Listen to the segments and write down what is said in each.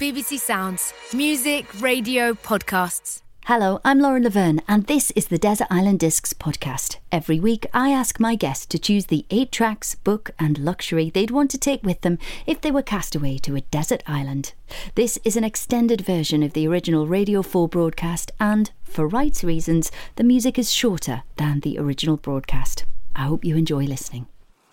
BBC Sounds. Music, radio, podcasts. Hello, I'm Lauren Laverne, and this is the Desert Island Discs podcast. Every week, I ask my guests to choose the 8 tracks, book and luxury they'd want to take with them if they were cast away to a desert island. This is an extended version of the original Radio 4 broadcast, and, for rights reasons, the music is shorter than the original broadcast. I hope you enjoy listening.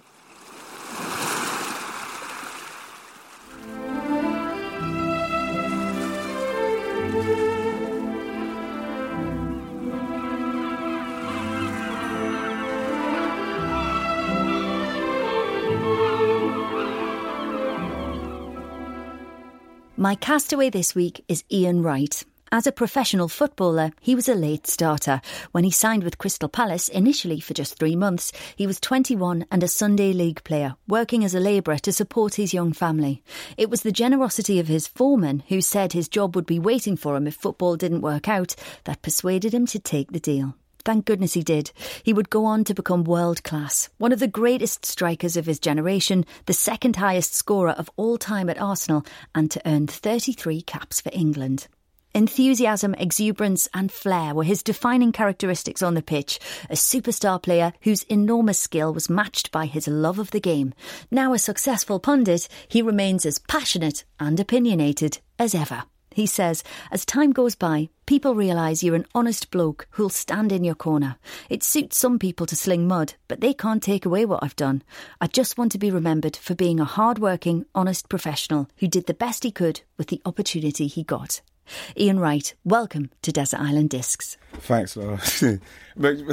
My castaway this week is Ian Wright. As a professional footballer, he was a late starter. When he signed with Crystal Palace, initially for just 3 months, he was 21 and a Sunday League player, working as a labourer to support his young family. It was the generosity of his foreman, who said his job would be waiting for him if football didn't work out, that persuaded him to take the deal. Thank goodness he did. He would go on to become world class, one of the greatest strikers of his generation, the second highest scorer of all time at Arsenal, and to earn 33 caps for England. Enthusiasm, exuberance and flair were his defining characteristics on the pitch, a superstar player whose enormous skill was matched by his love of the game. Now a successful pundit, he remains as passionate and opinionated as ever. He says, as time goes by, people realise you're an honest bloke who'll stand in your corner. It suits some people to sling mud, but they can't take away what I've done. I just want to be remembered for being a hard-working, honest professional who did the best he could with the opportunity he got. Ian Wright, welcome to Desert Island Discs. Thanks, Laura. Making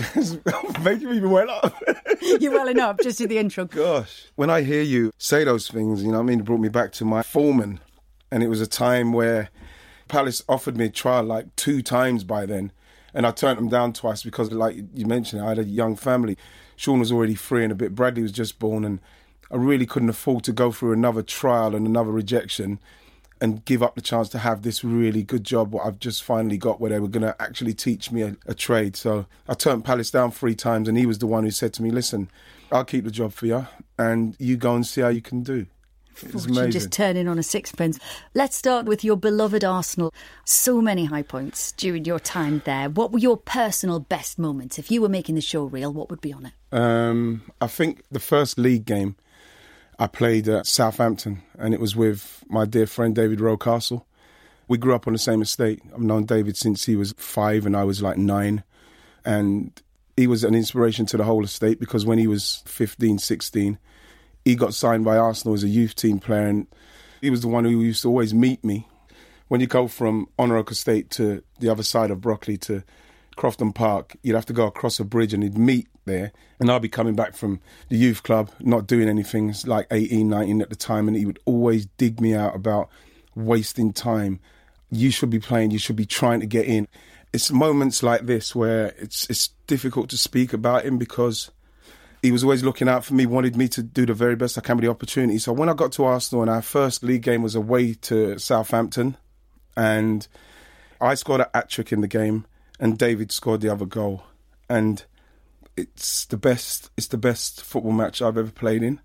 me well up. You're welling up, just to the intro. Gosh, when I hear you say those things, you know what I mean, it brought me back to my foreman. And it was a time where Palace offered me a trial like 2 times by then, and I turned them down twice because, like you mentioned, I had a young family. Sean was already 3 and a bit, Bradley was just born, and I really couldn't afford to go through another trial and another rejection and give up the chance to have this really good job, what I've just finally got, where they were going to actually teach me a trade. So I turned Palace down 3 times, and he was the one who said to me, listen, I'll keep the job for you, and you go and see how you can do. Fortune just turning on a sixpence. Let's start with your beloved Arsenal. So many high points during your time there. What were your personal best moments? If you were making the show reel, what would be on it? I think the first league game I played at Southampton, and it was with my dear friend David Rocastle. We grew up on the same estate. I've known David since he was 5 and I was like 9. And he was an inspiration to the whole estate because when he was 15, 16... he got signed by Arsenal as a youth team player, and he was the one who used to always meet me. When you go from Honor Oak Estate to the other side of Brockley to Crofton Park, you'd have to go across a bridge and he'd meet there. And I'd be coming back from the youth club, not doing anything, it's like 18, 19 at the time, and he would always dig me out about wasting time. You should be playing, you should be trying to get in. It's moments like this where it's difficult to speak about him because he was always looking out for me, wanted me to do the very best I can with the opportunity. So when I got to Arsenal and our first league game was away to Southampton, and I scored a hat-trick in the game and David scored the other goal. And it's the best football match I've ever played in.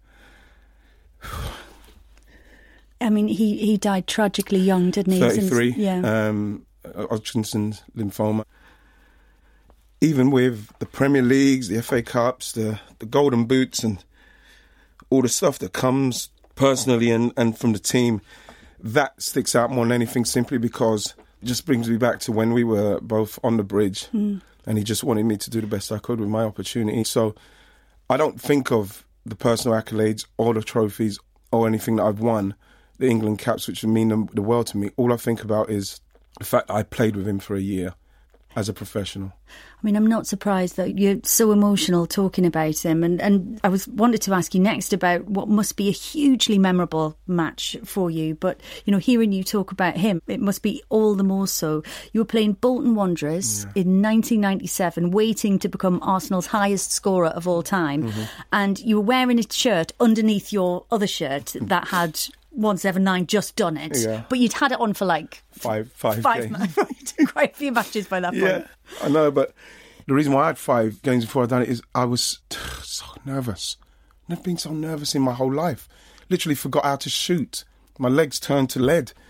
I mean, he died tragically young, didn't he? 33, yeah. Hodgkin's lymphoma. Even with the Premier Leagues, the FA Cups, the Golden Boots and all the stuff that comes personally and from the team, that sticks out more than anything simply because it just brings me back to when we were both on the bridge and he just wanted me to do the best I could with my opportunity. So I don't think of the personal accolades or the trophies or anything that I've won, the England caps, which would mean the world to me. All I think about is the fact that I played with him for a year as a professional. I mean, I'm not surprised that you're so emotional talking about him. And I wanted to ask you next about what must be a hugely memorable match for you. But, you know, hearing you talk about him, it must be all the more so. You were playing Bolton Wanderers in 1997, waiting to become Arsenal's highest scorer of all time. And you were wearing a shirt underneath your other shirt that had 179 just done it, but you'd had it on for like five games. Quite a few matches by that point. Yeah, I know, but the reason why I had 5 games before I'd done it is I was so nervous. Never been so nervous in my whole life. Literally forgot how to shoot. My legs turned to lead.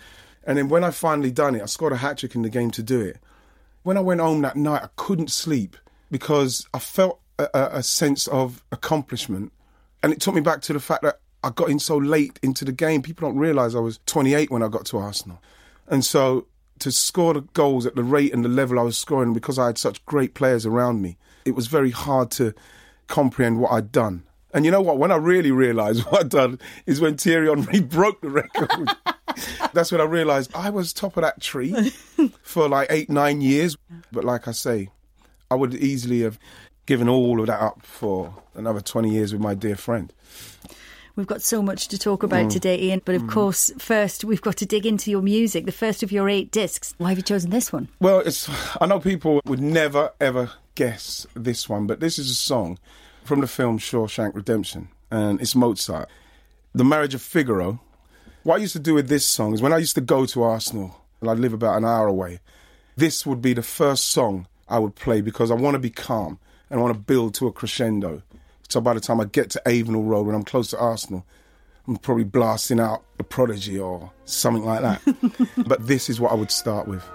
And then when I finally done it, I scored a hat-trick in the game to do it. When I went home that night, I couldn't sleep because I felt a sense of accomplishment. And it took me back to the fact that I got in so late into the game. People don't realise I was 28 when I got to Arsenal. And so to score the goals at the rate and the level I was scoring, because I had such great players around me, it was very hard to comprehend what I'd done. And you know what? When I really realised what I'd done is when Thierry Henry broke the record. That's when I realised I was top of that tree for like 8-9 years. But like I say, I would easily have given all of that up for another 20 years with my dear friend. We've got so much to talk about today, Ian. But of course, first we've got to dig into your music, the first of your 8 discs. Why have you chosen this one? Well, I know people would never, ever guess this one, but this is a song from the film Shawshank Redemption, and it's Mozart. The Marriage of Figaro. What I used to do with this song is when I used to go to Arsenal, and I'd live about an hour away, this would be the first song I would play because I want to be calm and I want to build to a crescendo. So by the time I get to Avenel Road, when I'm close to Arsenal, I'm probably blasting out The Prodigy or something like that. But this is what I would start with.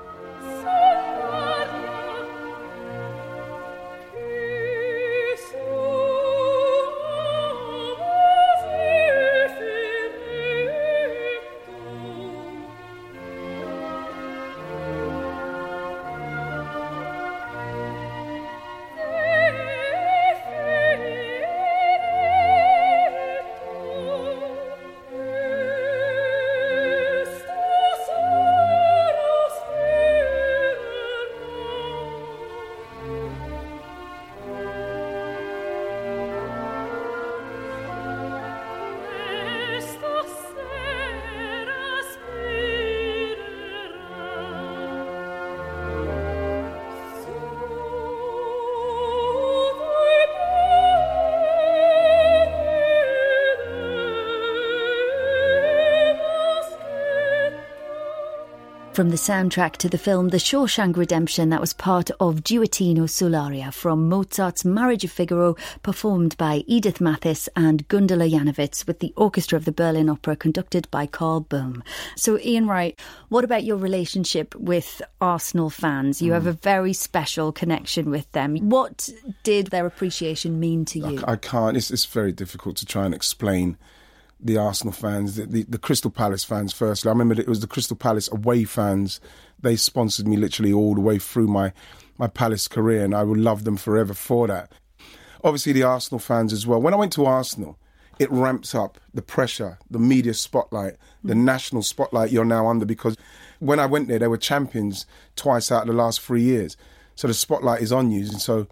From the soundtrack to the film The Shawshank Redemption, that was part of Duettino sull'aria from Mozart's Marriage of Figaro, performed by Edith Mathis and Gundula Janowitz with the Orchestra of the Berlin Opera, conducted by Carl Bohm. So, Ian Wright, what about your relationship with Arsenal fans? You have a very special connection with them. What did their appreciation mean to you? I can't. It's very difficult to try and explain the Arsenal fans, the Crystal Palace fans firstly. I remember it was the Crystal Palace away fans. They sponsored me literally all the way through my Palace career, and I will love them forever for that. Obviously the Arsenal fans as well. When I went to Arsenal, it ramps up the pressure, the media spotlight, the national spotlight you're now under, because when I went there, they were champions twice out of the last 3 years. So the spotlight is on you. And so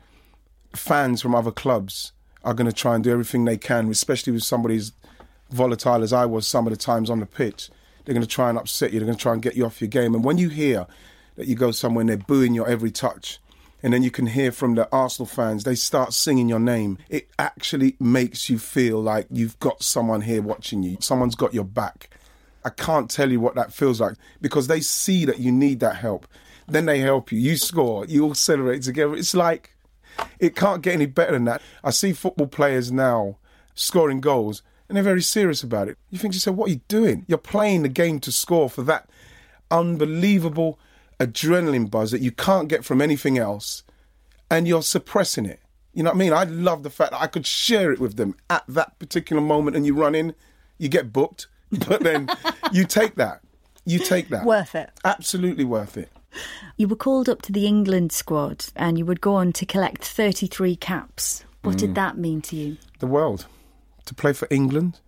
fans from other clubs are going to try and do everything they can, especially with somebody as volatile as I was some of the times on the pitch. They're going to try and upset you. They're going to try and get you off your game. And when you hear that you go somewhere and they're booing your every touch, and then you can hear from the Arsenal fans, they start singing your name, it actually makes you feel like you've got someone here watching you. Someone's got your back. I can't tell you what that feels like, because they see that you need that help. Then they help you. You score. You all celebrate together. It's like, it can't get any better than that. I see football players now scoring goals, and they're very serious about it. You think to yourself, what are you doing? You're playing the game to score for that unbelievable adrenaline buzz that you can't get from anything else, and you're suppressing it. You know what I mean? I love the fact that I could share it with them at that particular moment, and you run in, you get booked, but then you take that. You take that. Worth it. Absolutely worth it. You were called up to the England squad and you would go on to collect 33 caps. What did that mean to you? The world. To play for England,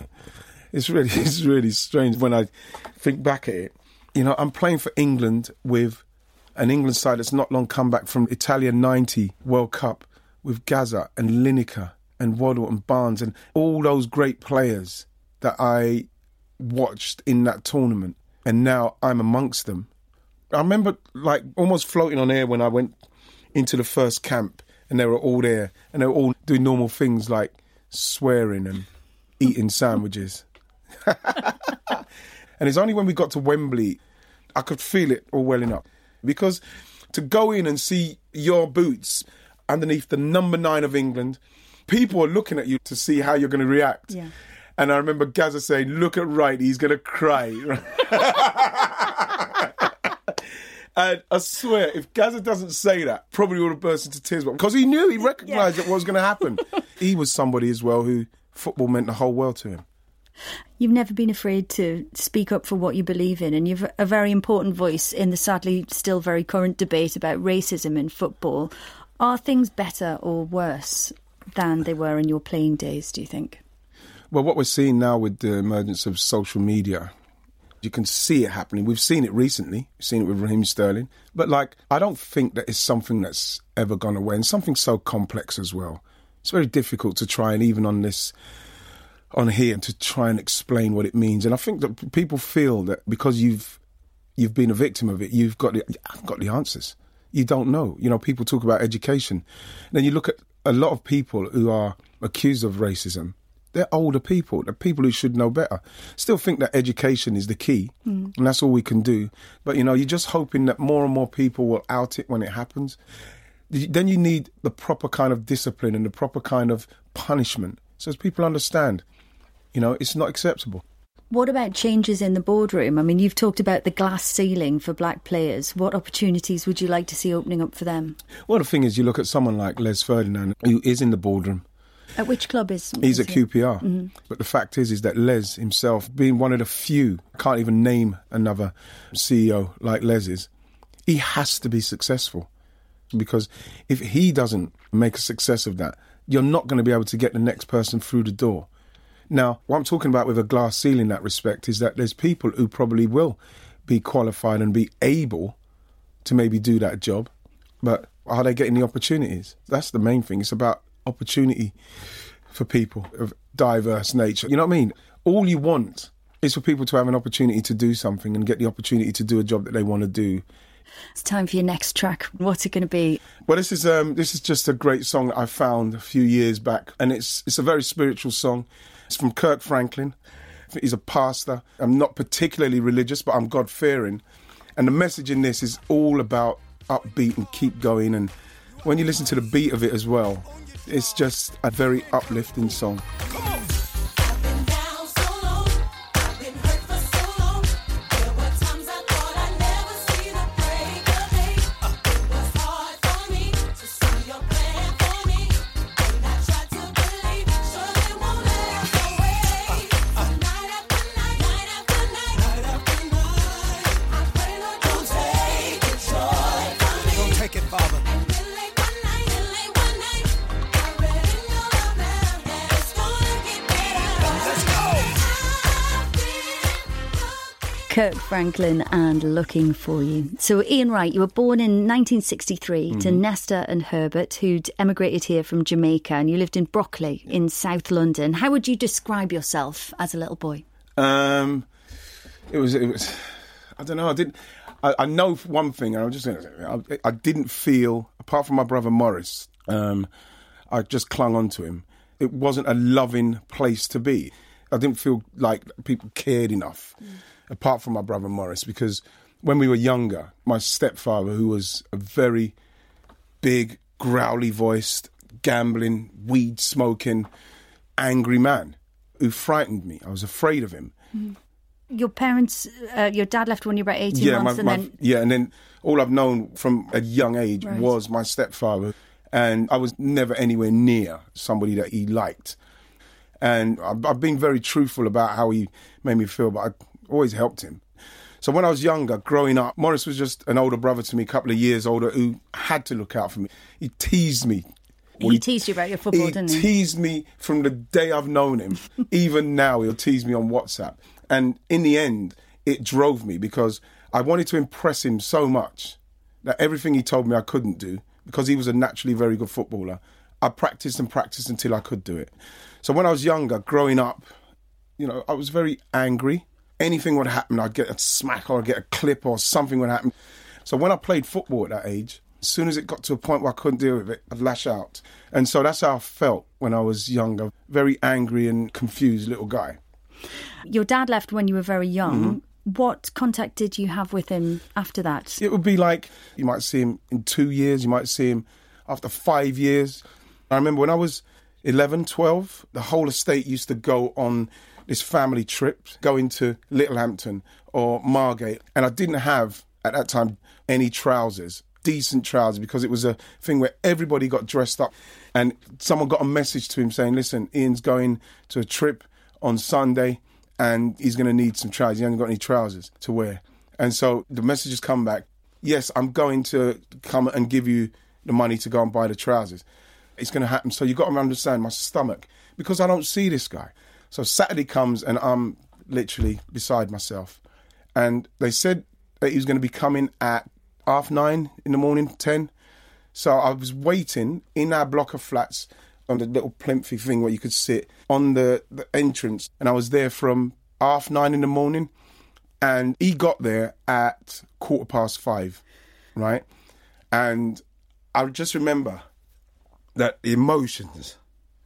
it's really strange when I think back at it. You know, I'm playing for England with an England side that's not long come back from Italia 90 World Cup with Gazza and Lineker and Waddle and Barnes and all those great players that I watched in that tournament, and now I'm amongst them. I remember like almost floating on air when I went into the first camp, and they were all there and they were all doing normal things like swearing and eating sandwiches. And it's only when we got to Wembley I could feel it all welling up, because to go in and see your boots underneath the number 9 of England, people are looking at you to see how you're going to react. Yeah. And I remember Gazza saying, look at Wright, he's going to cry. And I swear, if Gazza doesn't say that, probably would have burst into tears. Because he knew, he recognised that what was going to happen. He was somebody as well who football meant the whole world to him. You've never been afraid to speak up for what you believe in, and you've a very important voice in the sadly still very current debate about racism in football. Are things better or worse than they were in your playing days, do you think? Well, what we're seeing now with the emergence of social media, you can see it happening. We've seen it recently. We've seen it with Raheem Sterling. But, I don't think that it's something that's ever gone away. And something so complex as well. It's very difficult to try and even on here, to try and explain what it means. And I think that people feel that because you've been a victim of it, you've got the answers. You don't know. People talk about education. And then you look at a lot of people who are accused of racism. They're older people. They're people who should know better. Still think that education is the key, and that's all we can do. But, you're just hoping that more and more people will out it when it happens. Then you need the proper kind of discipline and the proper kind of punishment so as people understand, it's not acceptable. What about changes in the boardroom? I mean, you've talked about the glass ceiling for black players. What opportunities would you like to see opening up for them? Well, the thing is, you look at someone like Les Ferdinand, who is in the boardroom. At which club is He's at QPR. Mm-hmm. But the fact is that Les himself, being one of the few, I can't even name another CEO like Les is, he has to be successful. Because if he doesn't make a success of that, you're not going to be able to get the next person through the door. Now, what I'm talking about with a glass ceiling in that respect is that there's people who probably will be qualified and be able to maybe do that job, but are they getting the opportunities? That's the main thing. It's about opportunity for people of diverse nature. You know what I mean? All you want is for people to have an opportunity to do something and get the opportunity to do a job that they want to do. It's time for your next track. What's it going to be? Well, this is just a great song that I found a few years back, and it's a very spiritual song. It's from Kirk Franklin. He's a pastor. I'm not particularly religious, but I'm God-fearing. And the message in this is all about upbeat and keep going. And when you listen to the beat of it as well, it's just a very uplifting song. Kirk Franklin and Looking For You. So Ian Wright, you were born in 1963 to Nesta and Herbert, who'd emigrated here from Jamaica, and you lived in Brockley in South London. How would you describe yourself as a little boy? It was. I don't know. I know one thing, and I didn't feel, apart from my brother Morris, I just clung on to him. It wasn't a loving place to be. I didn't feel like people cared enough. Apart from my brother Morris, because when we were younger, my stepfather, who was a very big, growly-voiced, gambling, weed-smoking, angry man who frightened me. I was afraid of him. Your parents, your dad left when you were about 18 months, and then all I've known from a young age was my stepfather, and I was never anywhere near somebody that he liked. And I've been very truthful about how he made me feel, but I always helped him. So when I was younger, growing up, Morris was just an older brother to me, a couple of years older, who had to look out for me. He teased me. He teased you about your football, didn't he? He teased me from the day I've known him. Even now, he'll tease me on WhatsApp. And in the end, it drove me because I wanted to impress him so much that everything he told me I couldn't do, because he was a naturally very good footballer, I practiced and practiced until I could do it. So when I was younger, growing up, I was very angry. Anything would happen, I'd get a smack or I'd get a clip or something would happen. So when I played football at that age, as soon as it got to a point where I couldn't deal with it, I'd lash out. And so that's how I felt when I was younger. Very angry and confused little guy. Your dad left when you were very young. What contact did you have with him after that? It would be like, you might see him in 2 years, you might see him after 5 years. I remember when I was 11, 12, the whole estate used to go on this family trip, going to Littlehampton or Margate, and I didn't have at that time any trousers, decent trousers, because it was a thing where everybody got dressed up. And someone got a message to him saying, listen, Ian's going to a trip on Sunday and he's going to need some trousers. He hasn't got any trousers to wear. And so the message has come back, yes, I'm going to come and give you the money to go and buy the trousers. It's going to happen. So you've got to understand my stomach, because I don't see this guy. So Saturday comes and I'm literally beside myself. And they said that he was going to be coming at 9:30 in the morning, 10. So I was waiting in our block of flats on the little plinthy thing where you could sit on the entrance. And I was there from 9:30 in the morning. And he got there at 5:15, right? And I just remember that the emotions,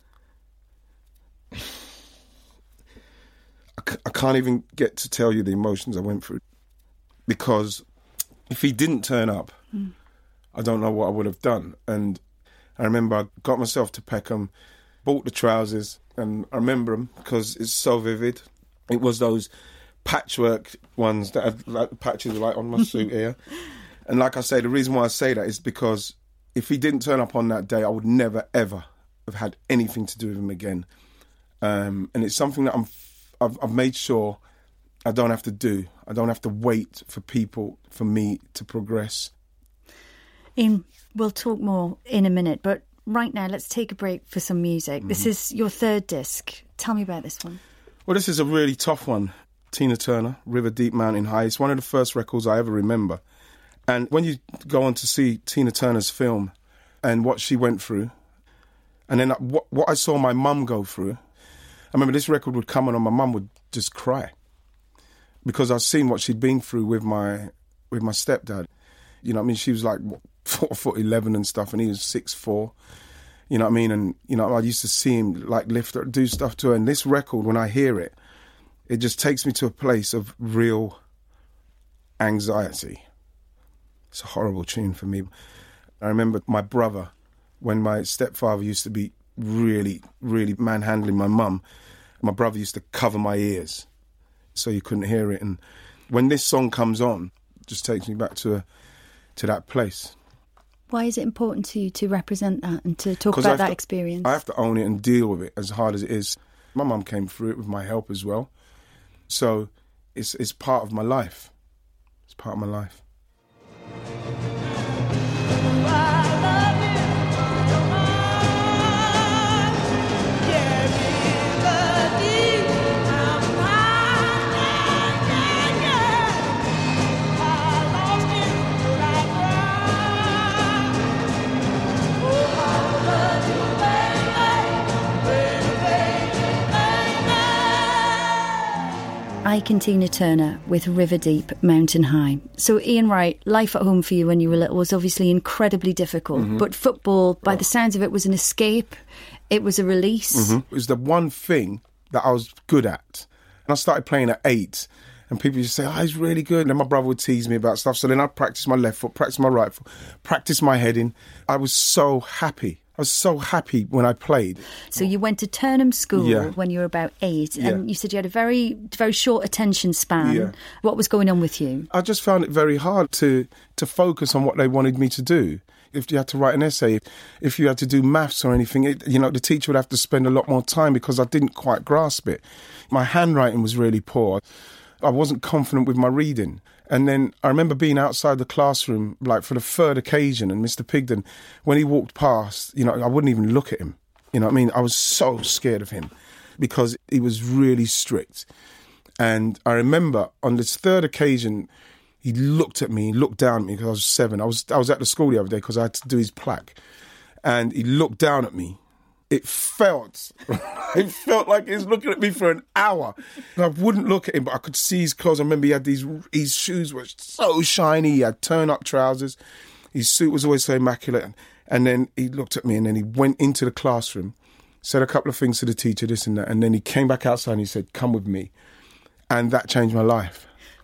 I can't even get to tell you the emotions I went through. Because if he didn't turn up, I don't know what I would have done. And I remember I got myself to Peckham, bought the trousers, and I remember them because it's so vivid. It was those patchwork ones that had like patches like on my suit here. And like I say, the reason why I say that is because if he didn't turn up on that day, I would never, ever have had anything to do with him again. And it's something that I've made sure I don't have to do. I don't have to wait for people, for me to progress. Ian, we'll talk more in a minute, but right now let's take a break for some music. This is your third disc. Tell me about this one. Well, this is a really tough one. Tina Turner, River Deep Mountain High. It's one of the first records I ever remember. And when you go on to see Tina Turner's film and what she went through, and then what I saw my mum go through, I remember this record would come on and my mum would just cry because I've seen what she'd been through with my stepdad. You know what I mean? She was like 4'11" and stuff, and he was 6'4". You know what I mean? And, you know, I used to see him like lift her, do stuff to her. And this record, when I hear it, it just takes me to a place of real anxiety. It's a horrible tune for me. I remember my brother, when my stepfather used to be really, really manhandling my mum, my brother used to cover my ears so you couldn't hear it. And when this song comes on, it just takes me back to that place. Why is it important to you to represent that and to talk about that experience? I have to own it and deal with it as hard as it is. My mum came through it with my help as well. So it's part of my life. It's part of my life. Ike and Tina Turner with River Deep, Mountain High. So Ian Wright, life at home for you when you were little was obviously incredibly difficult, but football, by the sounds of it, was an escape. It was a release. It was the one thing that I was good at. And I started playing at 8, and people used to say, he's really good. And then my brother would tease me about stuff. So then I'd practice my left foot, practice my right foot, practice my heading. I was so happy. I was so happy when I played. So you went to Turnham School when you were about 8, and you said you had a very, very short attention span. Yeah. What was going on with you? I just found it very hard to focus on what they wanted me to do. If you had to write an essay, if you had to do maths or anything, the teacher would have to spend a lot more time because I didn't quite grasp it. My handwriting was really poor. I wasn't confident with my reading. And then I remember being outside the classroom, like for the third occasion, and Mr. Pigden, when he walked past, I wouldn't even look at him. You know what I mean? I was so scared of him because he was really strict. And I remember on this third occasion, he looked at me, he looked down at me because I was 7. I was at the school the other day because I had to do his plaque. And he looked down at me. It felt like he was looking at me for an hour. And I wouldn't look at him, but I could see his clothes. I remember he had his shoes were so shiny. He had turn-up trousers. His suit was always so immaculate. And then he looked at me and then he went into the classroom, said a couple of things to the teacher, this and that. And then he came back outside and he said, come with me. And that changed my life.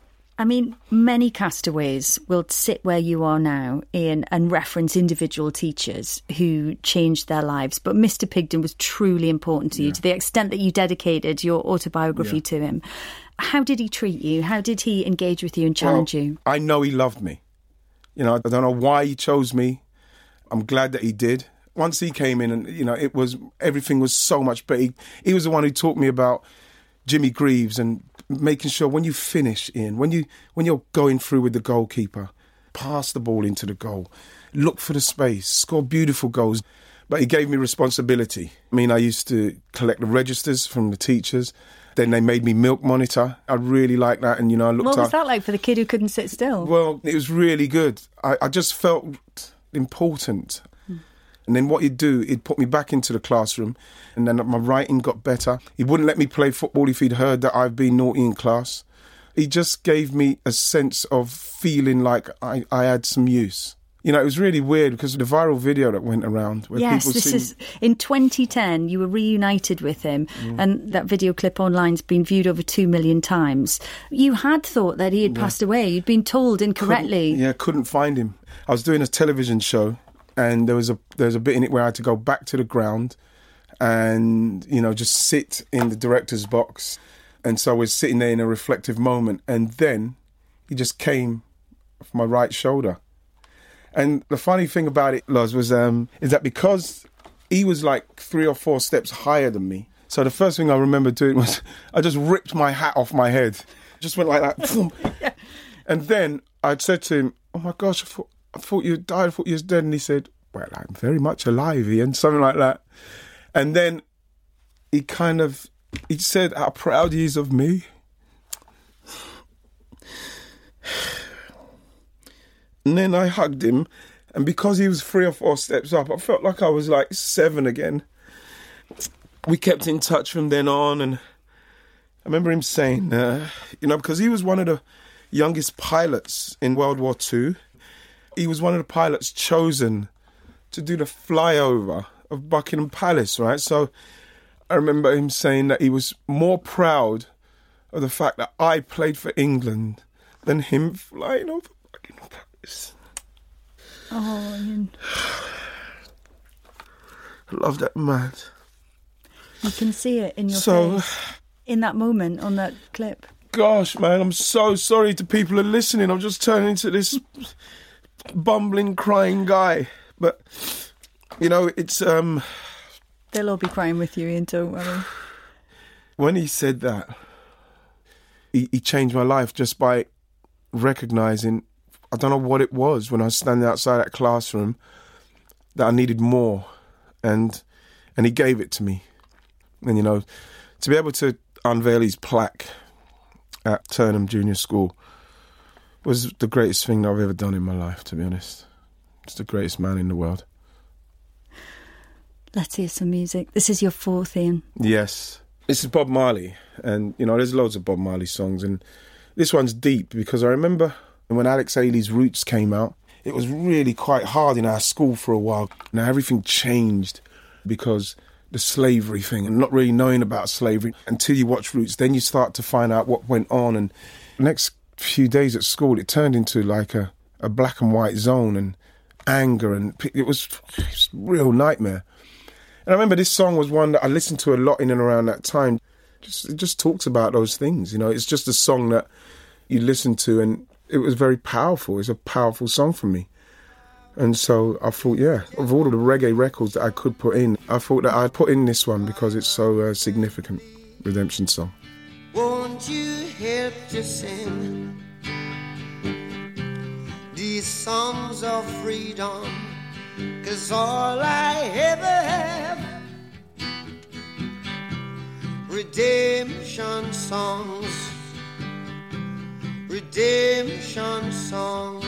I mean, many castaways will sit where you are now, Ian, and reference individual teachers who changed their lives. But Mr. Pigden was truly important to you, to the extent that you dedicated your autobiography to him. How did he treat you? How did he engage with you and challenge you? I know he loved me. You know, I don't know why he chose me. I'm glad that he did. Once he came in and, you know, everything was so much better. He was the one who taught me about Jimmy Greaves and making sure when you finish, Ian, when you're going through with the goalkeeper, pass the ball into the goal, look for the space, score beautiful goals. But he gave me responsibility. I mean, I used to collect the registers from the teachers. Then they made me milk monitor. I really liked that. And, you know, I looked What was that like for the kid who couldn't sit still? Well, it was really good. I just felt important. And then what he'd do, he'd put me back into the classroom, and then my writing got better. He wouldn't let me play football if he'd heard that I've been naughty in class. He just gave me a sense of feeling like I had some use. You know, it was really weird because the viral video that went around where people is in 2010 you were reunited with him, and that video clip online's been viewed over 2 million times. You had thought that he had passed away. You'd been told incorrectly. Couldn't find him. I was doing a television show, and there was a bit in it where I had to go back to the ground and, you know, just sit in the director's box. And so I was sitting there in a reflective moment, and then he just came off my right shoulder. And the funny thing about it, Loz, was is that because he was like 3 or 4 steps higher than me, so the first thing I remember doing was I just ripped my hat off my head. Just went like that. And then I'd said to him, "Oh my gosh, I thought you died, I thought you was dead." And he said, "Well, I'm very much alive, Ian," something like that. And then he said how proud he is of me. And then I hugged him, and because he was 3 or 4 steps up, I felt like I was like 7 again. We kept in touch from then on, and I remember him saying, you know, because he was one of the youngest pilots in World War II. He was one of the pilots chosen to do the flyover of Buckingham Palace, right? So I remember him saying that he was more proud of the fact that I played for England than him flying over Buckingham Palace. Oh, Ian. I love that man. You can see it in your face in that moment on that clip. Gosh, man, I'm so sorry to people who are listening. I'm just turning into this bumbling, crying guy. But, you know, it's... They'll all be crying with you, Ian, don't worry. When he said that, he changed my life just by recognising... I don't know what it was when I was standing outside that classroom that I needed more, and he gave it to me. And, you know, to be able to unveil his plaque at Turnham Junior School was the greatest thing that I've ever done in my life, to be honest. It's the greatest man in the world. Let's hear some music. This is your 4th, Ian. Yes. This is Bob Marley, and, you know, there's loads of Bob Marley songs, and this one's deep because I remember... And when Alex Haley's Roots came out, it was really quite hard in our school for a while. Now everything changed because the slavery thing and not really knowing about slavery until you watch Roots, then you start to find out what went on. And the next few days at school, it turned into like a black and white zone and anger, and it was a real nightmare. And I remember this song was one that I listened to a lot in and around that time. It just talks about those things, you know. It's just a song that you listen to, and it was very powerful. It's a powerful song for me. And so I thought, of all of the reggae records that I could put in, I thought that I'd put in this one because it's so significant. Redemption song. Won't you help to sing these songs of freedom? 'Cause all I ever have, redemption songs. Redemption songs.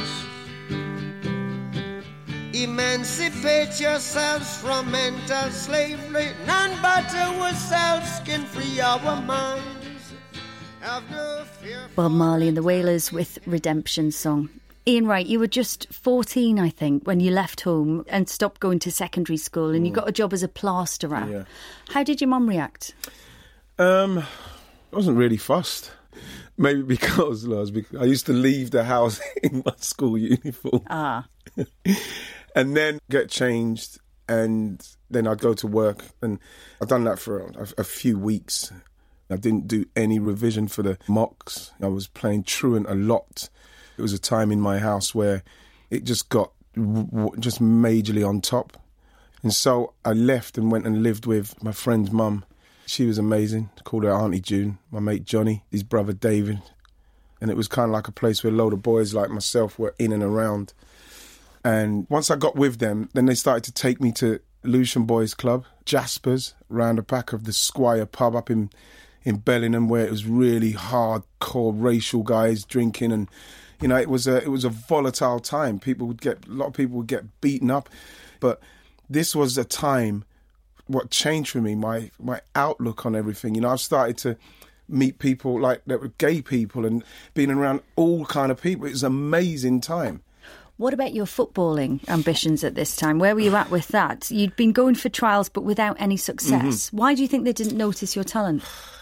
Emancipate yourselves from mental slavery. None but ourselves can free our minds. Have no fear. Bob Marley and the Wailers with Redemption Song. Ian Wright, you were just 14, I think, when you left home and stopped going to secondary school, and you got a job as a plasterer. Yeah. How did your mum react? I wasn't really fussed. Maybe because I used to leave the house in my school uniform. And then get changed, and then I'd go to work. And I'd done that for a few weeks. I didn't do any revision for the mocks. I was playing truant a lot. It was a time in my house where it just got just majorly on top. And so I left and went and lived with my friend's mum. She was amazing. I called her Auntie June. My mate Johnny, his brother David. And it was kind of like a place where a load of boys like myself were in and around. And once I got with them, then they started to take me to Lucian Boys Club, Jaspers, round the back of the Squire pub up in Bellingham, where it was really hardcore racial guys drinking, and you know, it was a volatile time. A lot of people would get beaten up, but this was a time. What changed for me, my outlook on everything. You know, I've started to meet people like that were gay people and being around all kind of people. It was an amazing time. What about your footballing ambitions at this time? Where were you at with that? You'd been going for trials, but without any success. Why do you think they didn't notice your talent?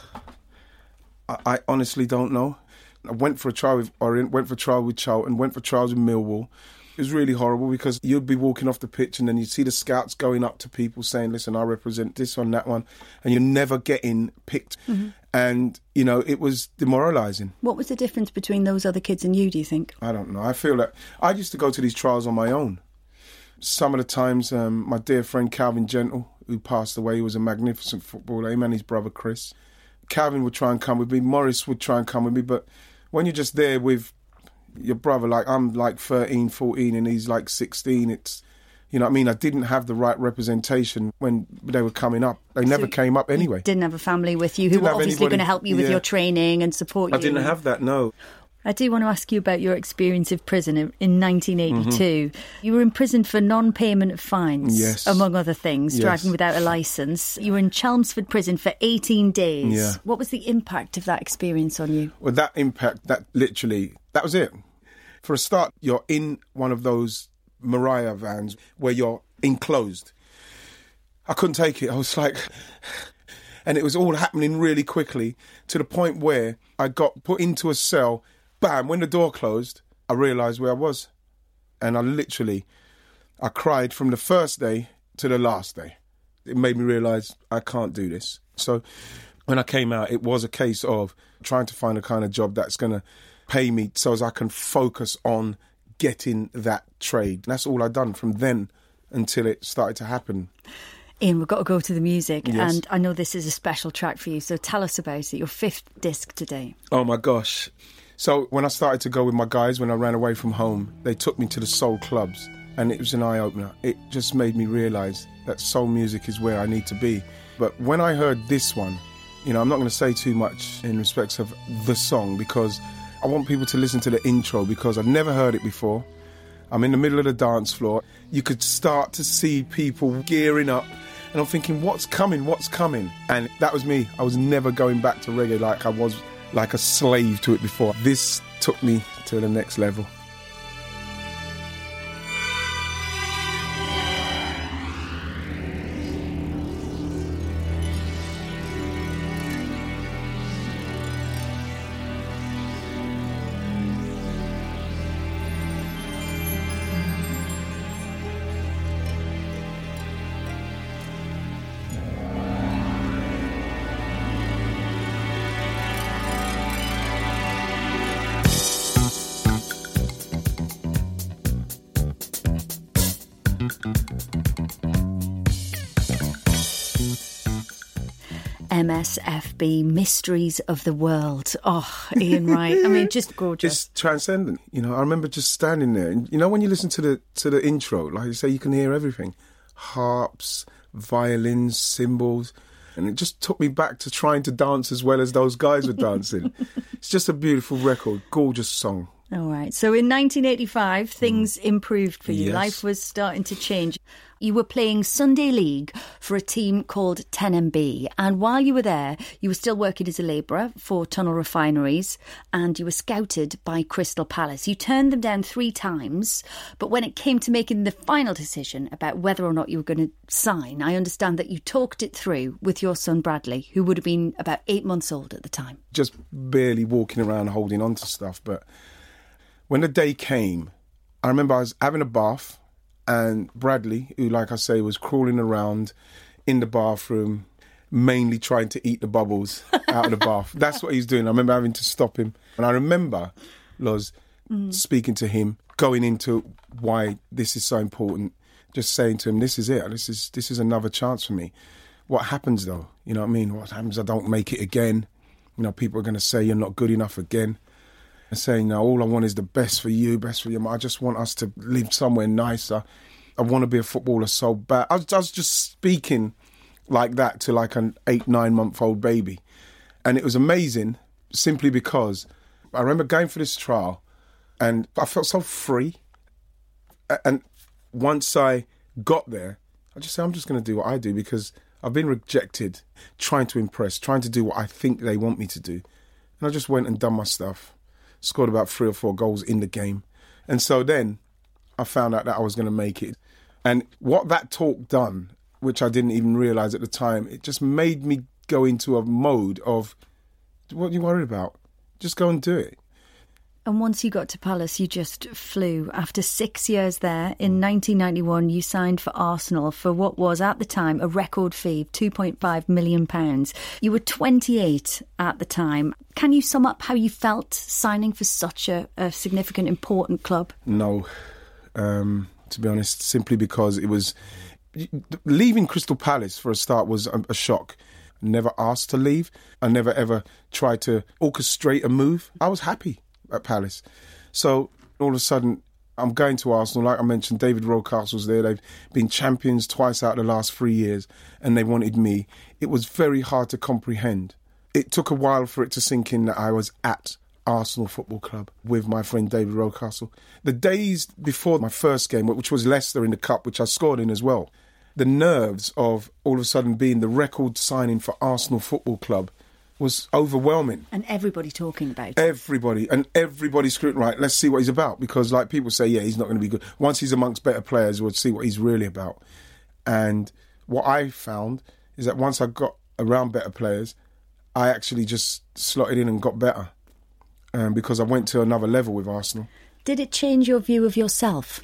I honestly don't know. I went for a trial with Orient, went for a trial with Charlton, went for trials with Millwall. It was really horrible because you'd be walking off the pitch and then you'd see the scouts going up to people saying, listen, I represent this one, that one, and you're never getting picked. And, you know, it was demoralising. What was the difference between those other kids and you, do you think? I don't know. I feel that I used to go to these trials on my own. Some of the times, my dear friend Calvin Gentle, who passed away, he was a magnificent footballer, him and his brother Chris. Calvin would try and come with me, Morris would try and come with me, but when you're just there with your brother, like I'm like 13, 14 and he's like 16, it's, you know what I mean? I didn't have the right representation when they were coming up. They never came up anyway. You didn't have a family with you who were obviously going to help you with your training and support you. I didn't have that, no. I do want to ask you about your experience of prison in 1982. You were imprisoned for non-payment of fines, yes, among other things, driving without a licence. You were in Chelmsford prison for 18 days. Yeah. What was the impact of that experience on you? Well, that impact, that was it. For a start, you're in one of those Mariah vans where you're enclosed. I couldn't take it. I was like... And it was all happening really quickly to the point where I got put into a cell. Bam, when the door closed, I realised where I was. And I cried from the first day to the last day. It made me realise I can't do this. So when I came out, it was a case of trying to find a kind of job that's going to pay me so as I can focus on getting that trade. And that's all I'd done from then until it started to happen. Ian, we've got to go to the music, yes, and I know this is a special track for you, so tell us about it, your 5th disc today. Oh my gosh. So when I started to go with my guys, when I ran away from home, they took me to the soul clubs, and it was an eye-opener. It just made me realise that soul music is where I need to be. But when I heard this one, you know, I'm not going to say too much in respects of the song because I want people to listen to the intro because I've never heard it before. I'm in the middle of the dance floor. You could start to see people gearing up. And I'm thinking, what's coming? And that was me. I was never going back to reggae like I was like a slave to it before. This took me to the next level. MSFB, Mysteries of the World. Oh, Ian Wright. I mean, just gorgeous. It's transcendent. You know, I remember just standing there. And, you know, when you listen to the intro, like you say, you can hear everything. Harps, violins, cymbals. And it just took me back to trying to dance as well as those guys were dancing. It's just a beautiful record, gorgeous song. All right. So in 1985, things improved for you. Yes. Life was starting to change. You were playing Sunday League for a team called 10MB. And while you were there, you were still working as a labourer for Tunnel Refineries, and you were scouted by Crystal Palace. You turned them down 3 times, but when it came to making the final decision about whether or not you were going to sign, I understand that you talked it through with your son Bradley, who would have been about 8 months old at the time. Just barely walking around holding on to stuff. But when the day came, I remember I was having a bath, and Bradley, who, like I say, was crawling around in the bathroom, mainly trying to eat the bubbles out of the bath. That's what he was doing. I remember having to stop him. And I remember, Loz, speaking to him, going into why this is so important, just saying to him, this is it. This is another chance for me. What happens, though? You know what I mean? What happens if I don't make it again? You know, people are going to say you're not good enough again. And saying, no, all I want is the best for you, best for you. I just want us to live somewhere nicer. I want to be a footballer so bad. I was just speaking like that to like an 8-9 month old baby. And it was amazing simply because I remember going for this trial and I felt so free. And once I got there, I just said, I'm just going to do what I do because I've been rejected, trying to impress, trying to do what I think they want me to do. And I just went and done my stuff. Scored about 3 or 4 goals in the game. And so then I found out that I was going to make it. And what that talk done, which I didn't even realise at the time, it just made me go into a mode of, what are you worried about? Just go and do it. And once you got to Palace, you just flew. After 6 years there, in 1991, you signed for Arsenal for what was, at the time, a record fee of £2.5 million. You were 28 at the time. Can you sum up how you felt signing for such a significant, important club? No, to be honest, simply because it was... Leaving Crystal Palace, for a start, was a shock. Never asked to leave. I never, ever tried to orchestrate a move. I was happy at Palace. So all of a sudden I'm going to Arsenal. Like I mentioned, David Rocastle's there. They've been champions twice out of the last 3 years and they wanted me. It was very hard to comprehend. It took a while for it to sink in that I was at Arsenal Football Club with my friend David Rocastle. The days before my first game, which was Leicester in the Cup, which I scored in as well, the nerves of all of a sudden being the record signing for Arsenal Football Club was overwhelming. And everybody talking about it. Everybody scrutinizing, right, let's see what he's about. Because like people say, yeah, he's not going to be good. Once he's amongst better players, we'll see what he's really about. And what I found is that once I got around better players, I actually just slotted in and got better. Because I went to another level with Arsenal. Did it change your view of yourself?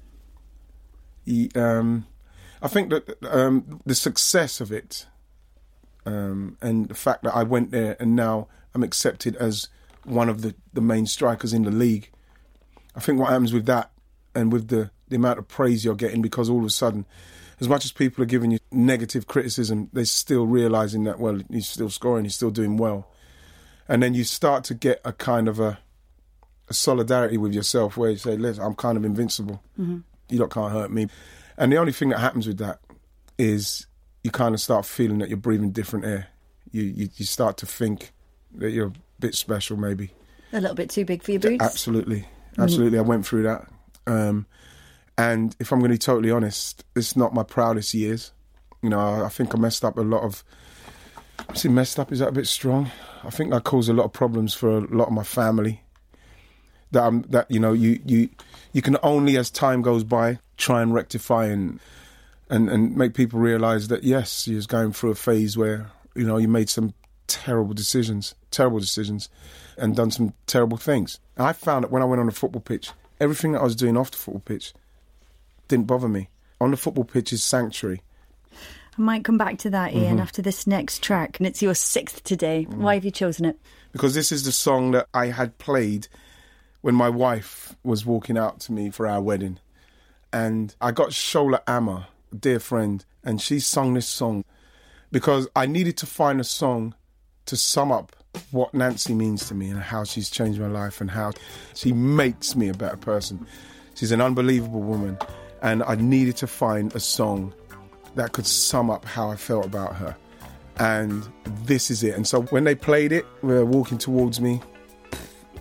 I think that the success of it and the fact that I went there and now I'm accepted as one of the main strikers in the league, I think what happens with that and with the amount of praise you're getting, because all of a sudden, as much as people are giving you negative criticism, they're still realising that, well, he's still scoring, he's still doing well. And then you start to get a kind of a solidarity with yourself where you say, listen, I'm kind of invincible. Mm-hmm. You lot can't hurt me. And the only thing that happens with that is you kind of start feeling that you're breathing different air. You start to think that you're a bit special, maybe. A little bit too big for your boots? Absolutely. I went through that. And if I'm going to be totally honest, it's not my proudest years. You know, I think I messed up a lot of... See, messed up, is that a bit strong? I think I caused a lot of problems for a lot of my family. That you know, you can only, as time goes by, try and rectify and make people realise that, yes, you was going through a phase where, you know, you made some terrible decisions, and done some terrible things. And I found that when I went on the football pitch, everything that I was doing off the football pitch didn't bother me. On the football pitch is sanctuary. I might come back to that, Ian, after this next track. And it's your 6th today. Why have you chosen it? Because this is the song that I had played when my wife was walking out to me for our wedding. And I got Shola Amma, a dear friend, and she sung this song because I needed to find a song to sum up what Nancy means to me and how she's changed my life and how she makes me a better person. She's an unbelievable woman, and I needed to find a song that could sum up how I felt about her. And this is it. And so when they played it, they were walking towards me,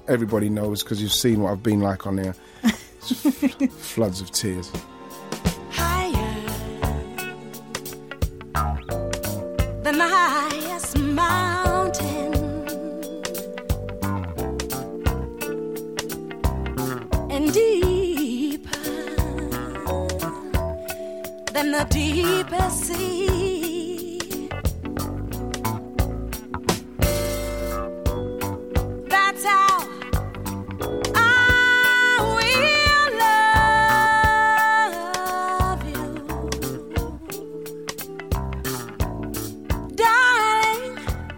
everybody knows because you've seen what I've been like on there. Floods of tears. Higher than the highest mountain, and deeper than the deepest sea. That's how I will love you, darling,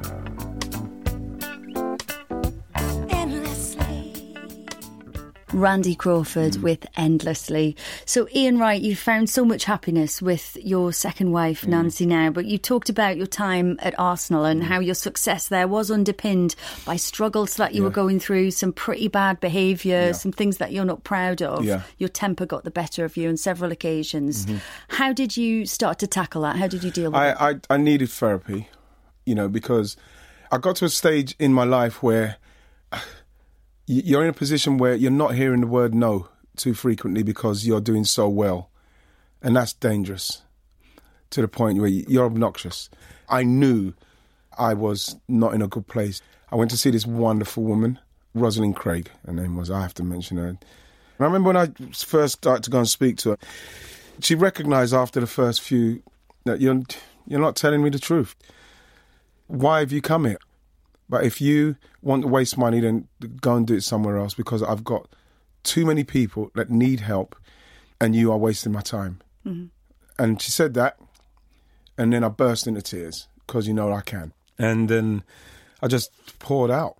endlessly. Randy Crawford with Endlessly. So, Ian Wright, you found so much happiness with your second wife, Nancy, now, but you talked about your time at Arsenal and how your success there was underpinned by struggles that you were going through, some pretty bad behaviour, some things that you're not proud of. Yeah. Your temper got the better of you on several occasions. How did you start to tackle that? How did you deal with it? I needed therapy, because I got to a stage in my life where you're in a position where you're not hearing the word no too frequently because you're doing so well. And that's dangerous to the point where you're obnoxious. I knew I was not in a good place. I went to see this wonderful woman, Rosalind Craig, her name was, I have to mention her. And I remember when I first started to go and speak to her, she recognised after the first few that you're not telling me the truth. Why have you come here? But if you want to waste money, then go and do it somewhere else because I've got too many people that need help and you are wasting my time. And she said that, and then I burst into tears because I can. And then I just poured out.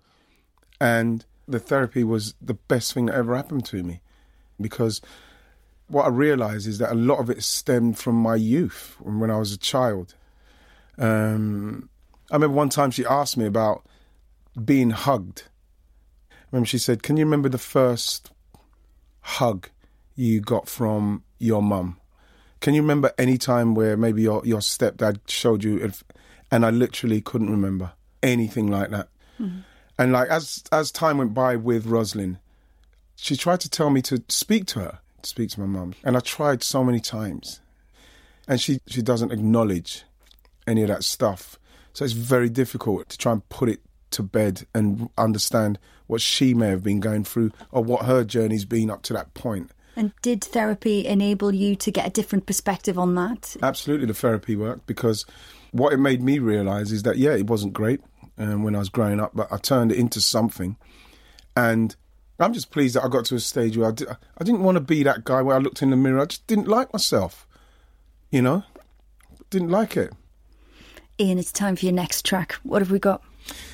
And the therapy was the best thing that ever happened to me because what I realised is that a lot of it stemmed from my youth, when I was a child. I remember one time she asked me about being hugged. I remember she said, can you remember the first hug you got from your mum? Can you remember any time where maybe your stepdad showed you? And I literally couldn't remember anything like that. And like as time went by with Rosalind, she tried to tell me to speak to my mum. And I tried so many times. And she doesn't acknowledge any of that stuff. So it's very difficult to try and put it to bed and understand what she may have been going through or what her journey's been up to that point. And did therapy enable you to get a different perspective on that? Absolutely, the therapy worked because what it made me realise is that, it wasn't great when I was growing up, but I turned it into something. And I'm just pleased that I got to a stage where I didn't want to be that guy where I looked in the mirror. I just didn't like myself, didn't like it. Ian, it's time for your next track. What have we got?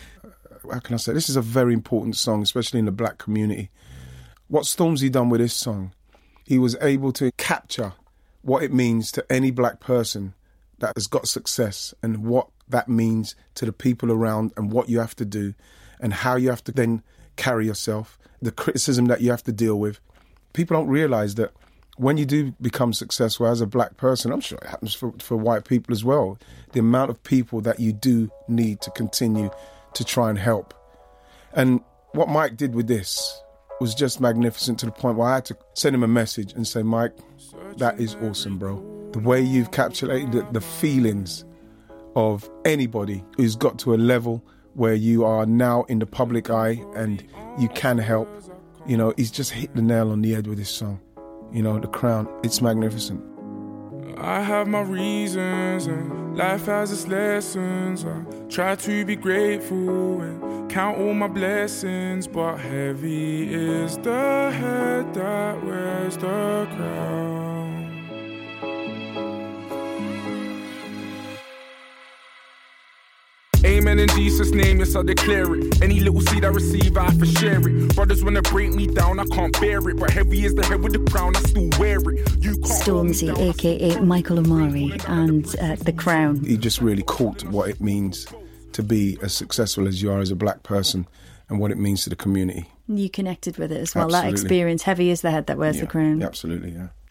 How can I say? This is a very important song, especially in the black community. What Stormzy done with this song, he was able to capture what it means to any black person that has got success and what that means to the people around and what you have to do and how you have to then carry yourself, the criticism that you have to deal with. People don't realise that when you do become successful as a black person, I'm sure it happens for white people as well, the amount of people that you do need to continue to try and help. And what Mike did with this was just magnificent to the point where I had to send him a message and say, Mike, that is awesome, bro. The way you've captured the feelings of anybody who's got to a level where you are now in the public eye and you can help, he's just hit the nail on the head with this song. The Crown, it's magnificent. I have my reasons and life has its lessons. I try to be grateful and count all my blessings, but heavy is the head that wears the crown. Amen in Jesus' name, yes I declare it. Any little seed I receive, I have to share it. Brothers wanna break me down, I can't bear it. But heavy is the head with the crown, I still wear it. Stormzy, aka Michael Omari, and The Crown. He just really caught what it means to be as successful as you are as a black person and what it means to the community. You connected with it as well. Absolutely. That experience, heavy is the head that wears the crown. Absolutely, yeah.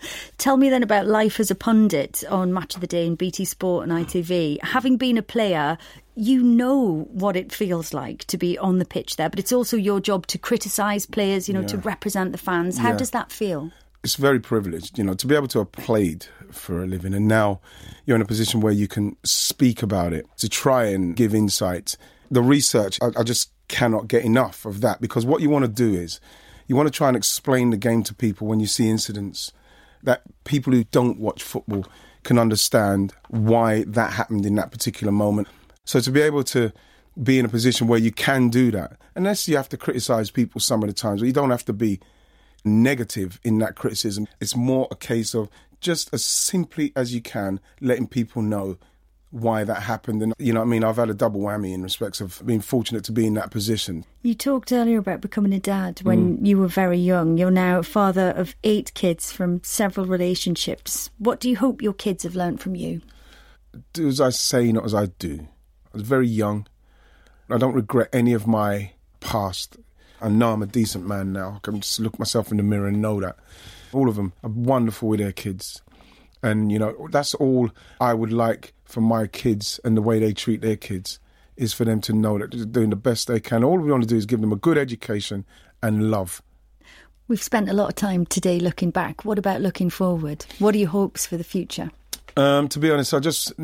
Tell me then about life as a pundit on Match of the Day and BT Sport and ITV. Having been a player, you know what it feels like to be on the pitch there, but it's also your job to criticise players, to represent the fans. How does that feel? It's very privileged, to be able to have played for a living, and now you're in a position where you can speak about it, to try and give insight. The research, I just cannot get enough of that, because what you want to do is you want to try and explain the game to people when you see incidents that people who don't watch football can understand why that happened in that particular moment. So to be able to be in a position where you can do that, unless you have to criticise people some of the times, but you don't have to be negative in that criticism. It's more a case of just as simply as you can letting people know why that happened. And I've had a double whammy in respects of being fortunate to be in that position. You talked earlier about becoming a dad when you were very young. You're now a father of 8 kids from several relationships. What do you hope your kids have learnt from you? Do as I say, not as I do. I was very young. I don't regret any of my past. I know I'm a decent man now. I can just look myself in the mirror and know that. All of them are wonderful with their kids. And, that's all I would like for my kids, and the way they treat their kids is for them to know that they're doing the best they can. All we want to do is give them a good education and love. We've spent a lot of time today looking back. What about looking forward? What are your hopes for the future? To be honest,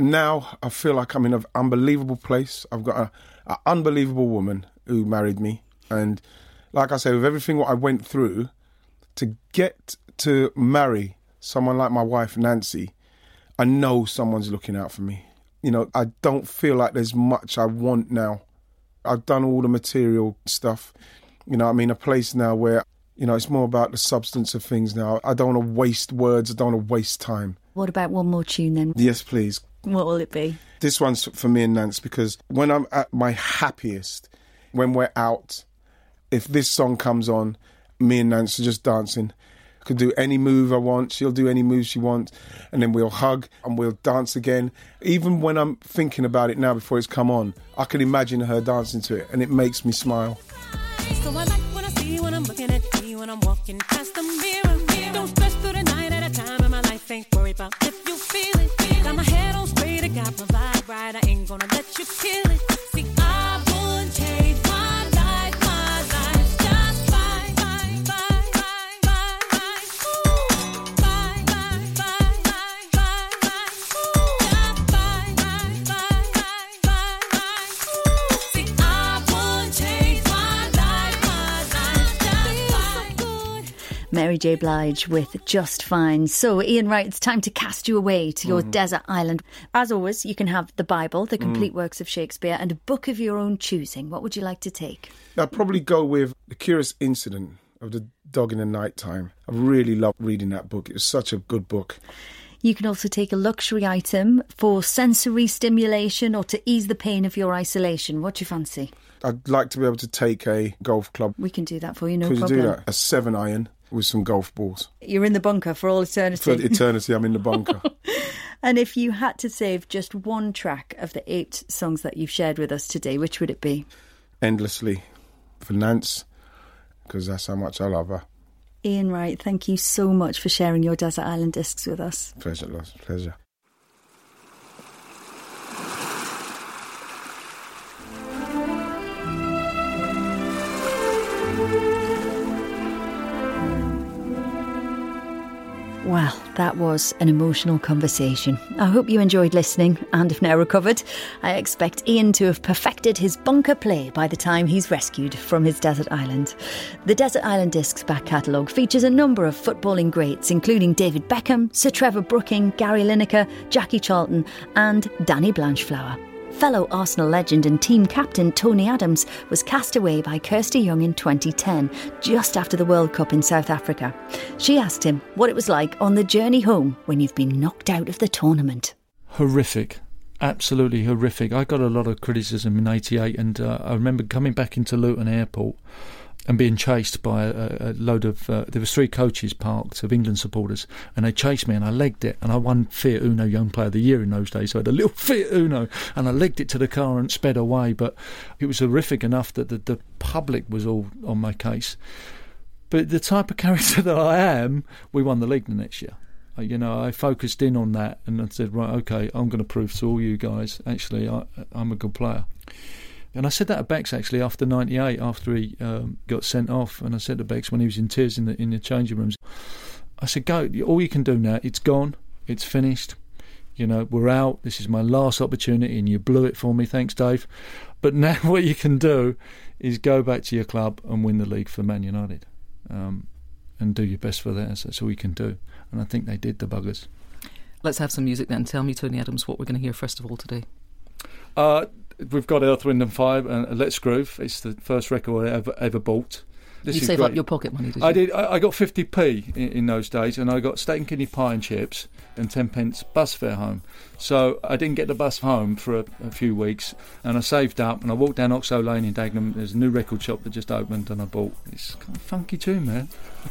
I feel like I'm in an unbelievable place. I've got an unbelievable woman who married me. And like I say, with everything what I went through, to get to marry someone like my wife, Nancy, I know someone's looking out for me. I don't feel like there's much I want now. I've done all the material stuff. A place now where, it's more about the substance of things now. I don't want to waste words. I don't want to waste time. What about one more tune then? Yes, please. What will it be? This one's for me and Nance, because when I'm at my happiest, when we're out, if this song comes on, me and Nance are just dancing. I could do any move I want, she'll do any move she wants, and then we'll hug and we'll dance again. Even when I'm thinking about it now before it's come on, I can imagine her dancing to it, and it makes me smile. So I like what I see when I'm looking at you, when I'm walking past the mirror. Don't stress through the night at a time, and my life ain't worried about if you feel it. Got my head on straight, I got my vibe right, I ain't gonna let you kill it. See, I wouldn't change my life just fine, fine, fine, fine, fine, fine. Ooh, fine, fine, fine, fine, fine, fine. Ooh, just fine, fine, fine, fine, fine, fine. Ooh, see, I wouldn't change my life just fine. Mary J. Blige with Just Fine. So, Ian Wright, it's time to cast you away to your desert island. As always, you can have the Bible, the complete works of Shakespeare, and a book of your own choosing. What would you like to take? I'd probably go with The Curious Incident of the Dog in the Nighttime. I really loved reading that book. It was such a good book. You can also take a luxury item for sensory stimulation or to ease the pain of your isolation. What do you fancy? I'd like to be able to take a golf club. We can do that for you, no Could problem. you do that? A 7-iron with some golf balls. You're in the bunker for all eternity. For eternity, I'm in the bunker. And if you had to save just one track of the 8 songs that you've shared with us today, which would it be? Endlessly, for Nance, because that's how much I love her. Ian Wright, thank you so much for sharing your Desert Island Discs with us. Pleasure, love. Pleasure. Well, that was an emotional conversation. I hope you enjoyed listening, and if now recovered, I expect Ian to have perfected his bunker play by the time he's rescued from his desert island. The Desert Island Discs back catalogue features a number of footballing greats, including David Beckham, Sir Trevor Brooking, Gary Lineker, Jackie Charlton and Danny Blanchflower. Fellow Arsenal legend and team captain Tony Adams was cast away by Kirsty Young in 2010, just after the World Cup in South Africa. She asked him what it was like on the journey home when you've been knocked out of the tournament. Horrific. Absolutely horrific. I got a lot of criticism in 88, and I remember coming back into Luton Airport and being chased by a load of... there was 3 coaches parked of England supporters, and they chased me and I legged it, and I won Fiat Uno Young Player of the Year in those days, so I had a little Fiat Uno and I legged it to the car and sped away. But it was horrific enough that the public was all on my case. But the type of character that I am, we won the league the next year. I focused in on that, and I said, right, okay, I'm going to prove to all you guys, actually, I'm a good player. And I said that to Bex, actually, after 98, after he got sent off, and I said to Bex when he was in tears in the changing rooms, I said, go, all you can do now, it's gone, it's finished, we're out, this is my last opportunity, and you blew it for me, thanks, Dave. But now what you can do is go back to your club and win the league for Man United, and do your best for that. That's all you can do. And I think they did, the buggers. Let's have some music then. Tell me, Tony Adams, what we're going to hear first of all today. We've got Earth, Wind and Fire and Let's Groove. It's the first record I ever bought. You saved up your pocket money, did you? I did. I got 50p in those days, and I got steak and kidney pie and chips and 10p bus fare home. So I didn't get the bus home for a few weeks, and I saved up, and I walked down Oxo Lane in Dagenham. There's a new record shop that just opened, and I bought. It's kind of funky tune, man.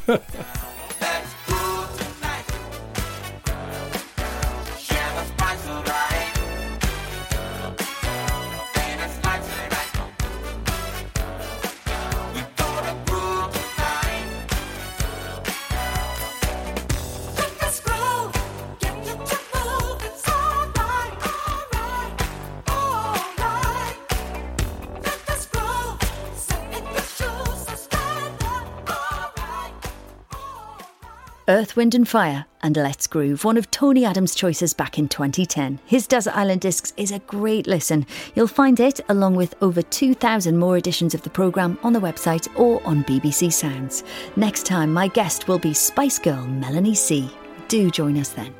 Earth, Wind and Fire and Let's Groove, one of Tony Adams' choices back in 2010. His Desert Island Discs is a great listen. You'll find it, along with over 2,000 more editions of the programme, on the website or on BBC Sounds. Next time, my guest will be Spice Girl Melanie C. Do join us then.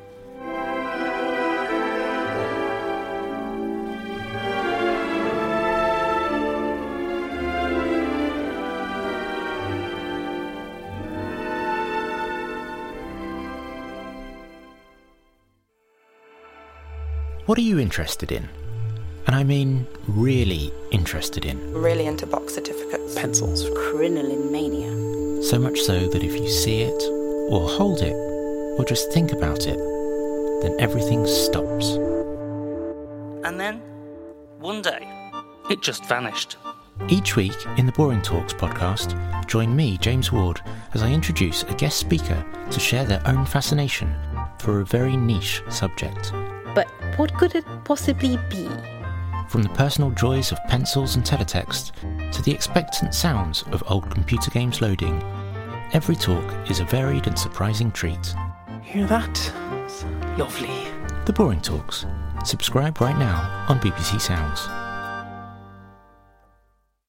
What are you interested in? And I mean really interested in. I'm really into box certificates. Pencils. Crinoline mania. So much so that if you see it, or hold it, or just think about it, then everything stops. And then, one day, it just vanished. Each week in the Boring Talks podcast, join me, James Ward, as I introduce a guest speaker to share their own fascination for a very niche subject. But what could it possibly be? From the personal joys of pencils and teletext to the expectant sounds of old computer games loading, every talk is a varied and surprising treat. Hear that? It's lovely. The Boring Talks. Subscribe right now on BBC Sounds.